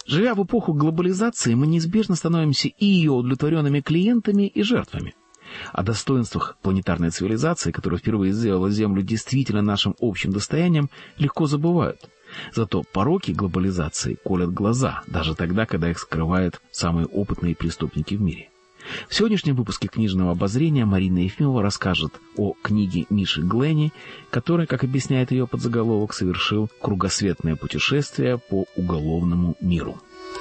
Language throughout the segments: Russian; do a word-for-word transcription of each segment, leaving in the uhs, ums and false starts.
Живя в эпоху глобализации, мы неизбежно становимся и ее удовлетворенными клиентами, и жертвами. О достоинствах планетарной цивилизации, которая впервые сделала Землю действительно нашим общим достоянием, легко забывают. Зато пороки глобализации колят глаза, даже тогда, когда их скрывают самые опытные преступники в мире. В сегодняшнем выпуске книжного обозрения Марина Ефимова расскажет о книге Миши Гленни, который, как объясняет ее подзаголовок, совершил кругосветное путешествие по уголовному миру.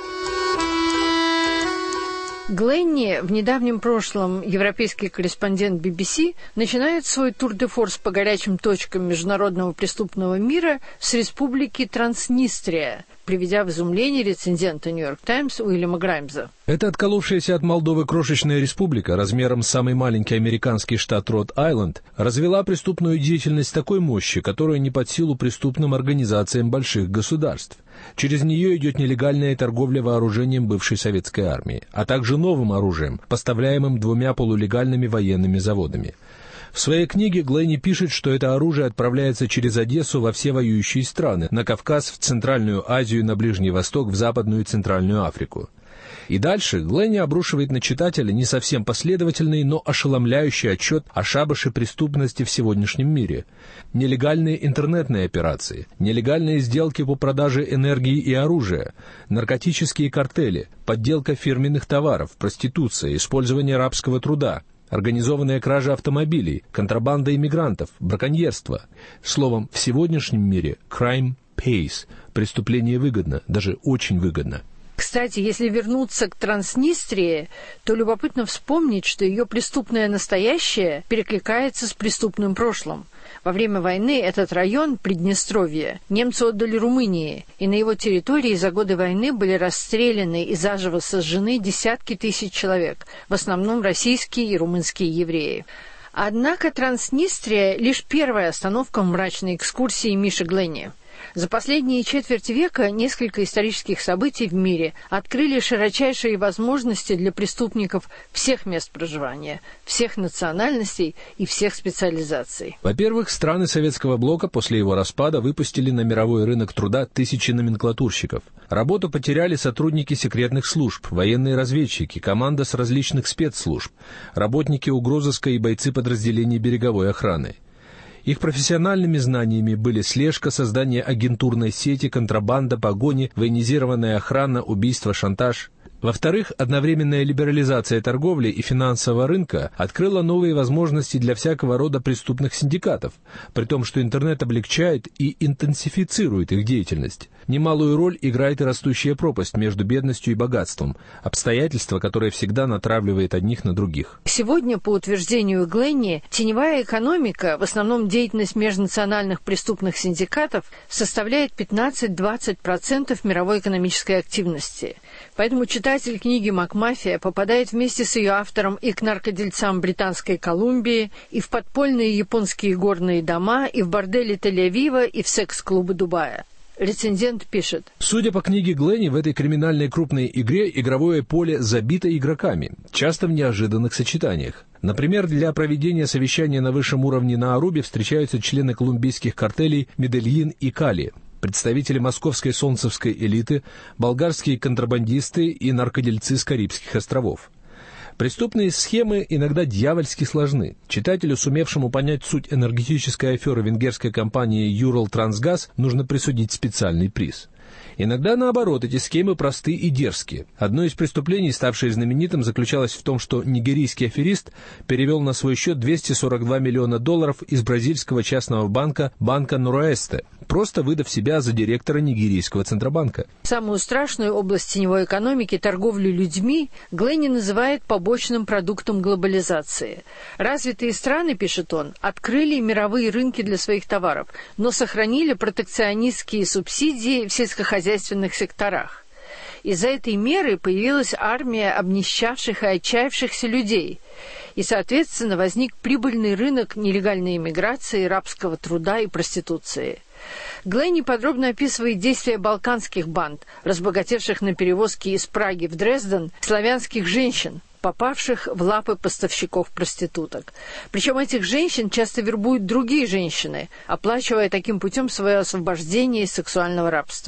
Гленни, в недавнем прошлом европейский корреспондент би би си, начинает свой тур-де-форс по горячим точкам международного преступного мира с республики Транснистрия, приведя в изумление рецензента «Нью-Йорк Таймс» Уильяма Граймза. Эта отколовшаяся от Молдовы крошечная республика, размером с самый маленький американский штат Род-Айленд, развела преступную деятельность такой мощи, которая не под силу преступным организациям больших государств. Через нее идет нелегальная торговля вооружением бывшей советской армии, а также новым оружием, поставляемым двумя полулегальными военными заводами. В своей книге Гленни пишет, что это оружие отправляется через Одессу во все воюющие страны, на Кавказ, в Центральную Азию, на Ближний Восток, в Западную и Центральную Африку. И дальше Гленни обрушивает на читателя не совсем последовательный, но ошеломляющий отчет о шабаше преступности в сегодняшнем мире. Нелегальные интернетные операции, нелегальные сделки по продаже энергии и оружия, наркотические картели, подделка фирменных товаров, проституция, использование рабского труда, организованная кража автомобилей, контрабанда иммигрантов, браконьерство. Словом, в сегодняшнем мире crime pays. Преступление выгодно, даже очень выгодно. Кстати, если вернуться к Транснистрии, то любопытно вспомнить, что ее преступное настоящее перекликается с преступным прошлым. Во время войны этот район, Приднестровье, немцы отдали Румынии, и на его территории за годы войны были расстреляны и заживо сожжены десятки тысяч человек, в основном российские и румынские евреи. Однако Транснистрия – лишь первая остановка в мрачной экскурсии Миши Гленни. За последние четверть века несколько исторических событий в мире открыли широчайшие возможности для преступников всех мест проживания, всех национальностей и всех специализаций. Во-первых, страны Советского блока после его распада выпустили на мировой рынок труда тысячи номенклатурщиков. Работу потеряли сотрудники секретных служб, военные разведчики, команда с различных спецслужб, работники угрозыска и бойцы подразделений береговой охраны. Их профессиональными знаниями были слежка, создание агентурной сети, контрабанда, погони, военизированная охрана, убийство, шантаж. Во-вторых, одновременная либерализация торговли и финансового рынка открыла новые возможности для всякого рода преступных синдикатов, при том, что интернет облегчает и интенсифицирует их деятельность. Немалую роль играет и растущая пропасть между бедностью и богатством, обстоятельство, которое всегда натравливает одних на других. Сегодня, по утверждению Гленни, теневая экономика, в основном деятельность межнациональных преступных синдикатов, составляет пятнадцать-двадцать процентов мировой экономической активности. Поэтому читатель книги «Макмафия» попадает вместе с ее автором и к наркодельцам Британской Колумбии, и в подпольные японские горные дома, и в бордели Тель-Авива, и в секс-клубы Дубая. Рецензент пишет: Судя по книге Гленни, в этой криминальной крупной игре игровое поле забито игроками, часто в неожиданных сочетаниях. Например, для проведения совещания на высшем уровне на Арубе встречаются члены колумбийских картелей Медельин и Кали, представители московской солнцевской элиты, болгарские контрабандисты и наркодельцы с Карибских островов. Преступные схемы иногда дьявольски сложны. Читателю, сумевшему понять суть энергетической аферы венгерской компании «Юрал-Трансгаз», нужно присудить специальный приз. Иногда, наоборот, эти схемы просты и дерзкие. Одно из преступлений, ставшее знаменитым, заключалось в том, что нигерийский аферист перевел на свой счет двести сорок два миллиона долларов из бразильского частного банка Банка Нороэсте, просто выдав себя за директора нигерийского Центробанка. Самую страшную область теневой экономики, торговлю людьми, Гленни называет побочным продуктом глобализации. Развитые страны, пишет он, открыли мировые рынки для своих товаров, но сохранили протекционистские субсидии в сельскохозяйственных секторах. Из-за этой меры появилась армия обнищавших и отчаявшихся людей, и, соответственно, возник прибыльный рынок нелегальной иммиграции, рабского труда и проституции. Гленни подробно описывает действия балканских банд, разбогатевших на перевозке из Праги в Дрезден славянских женщин, попавших в лапы поставщиков проституток. Причем этих женщин часто вербуют другие женщины, оплачивая таким путем свое освобождение из сексуального рабства.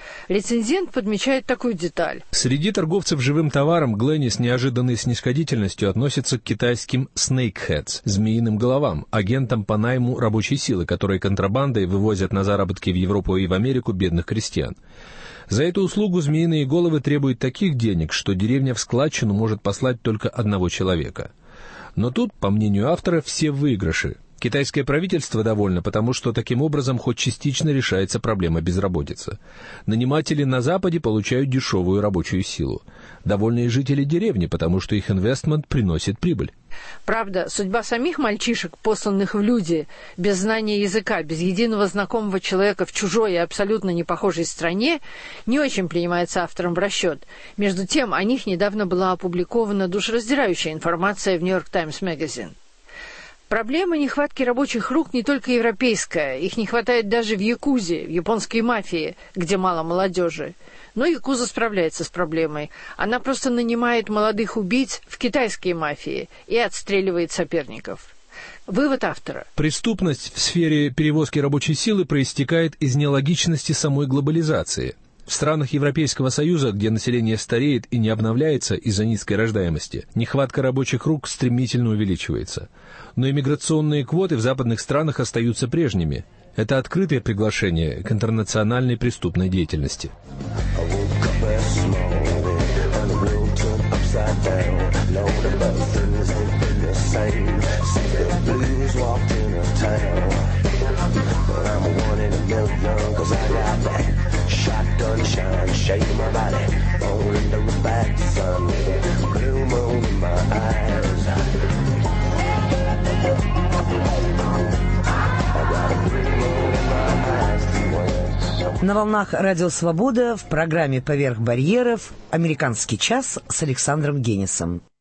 Рецензент подмечает такую деталь. Среди торговцев живым товаром Гленни с неожиданной снисходительностью относится к китайским snakeheads, змеиным головам, агентам по найму рабочей силы, которые контрабандой вывозят на заработки в Европу и в Америку бедных крестьян. За эту услугу змеиные головы требуют таких денег, что деревня в складчину может послать только одного человека. Но тут, по мнению автора, все выигрыши. Китайское правительство довольно, потому что таким образом хоть частично решается проблема безработицы. Наниматели на Западе получают дешевую рабочую силу. Довольны и жители деревни, потому что их инвестмент приносит прибыль. Правда, судьба самих мальчишек, посланных в люди, без знания языка, без единого знакомого человека в чужой и абсолютно не похожей стране, не очень принимается автором в расчет. Между тем, о них недавно была опубликована душераздирающая информация в «Нью-Йорк Таймс Magazine». Проблема нехватки рабочих рук не только европейская, их не хватает даже в якузе, в японской мафии, где мало молодежи. Но якуза справляется с проблемой. Она просто нанимает молодых убийц в китайской мафии и отстреливает соперников. Вывод автора. Преступность в сфере перевозки рабочей силы проистекает из нелогичности самой глобализации. В странах Европейского Союза, где население стареет и не обновляется из-за низкой рождаемости, нехватка рабочих рук стремительно увеличивается. Но иммиграционные квоты в западных странах остаются прежними. Это открытое приглашение к интернациональной преступной деятельности. Shotgun shine, shake my body, rolling down the back, sun, blue moon in my eyes. I got a blue moon in my eyes. На волнах Радио Свобода в программе «Поверх барьеров» «Американский час» с Александром Генисом.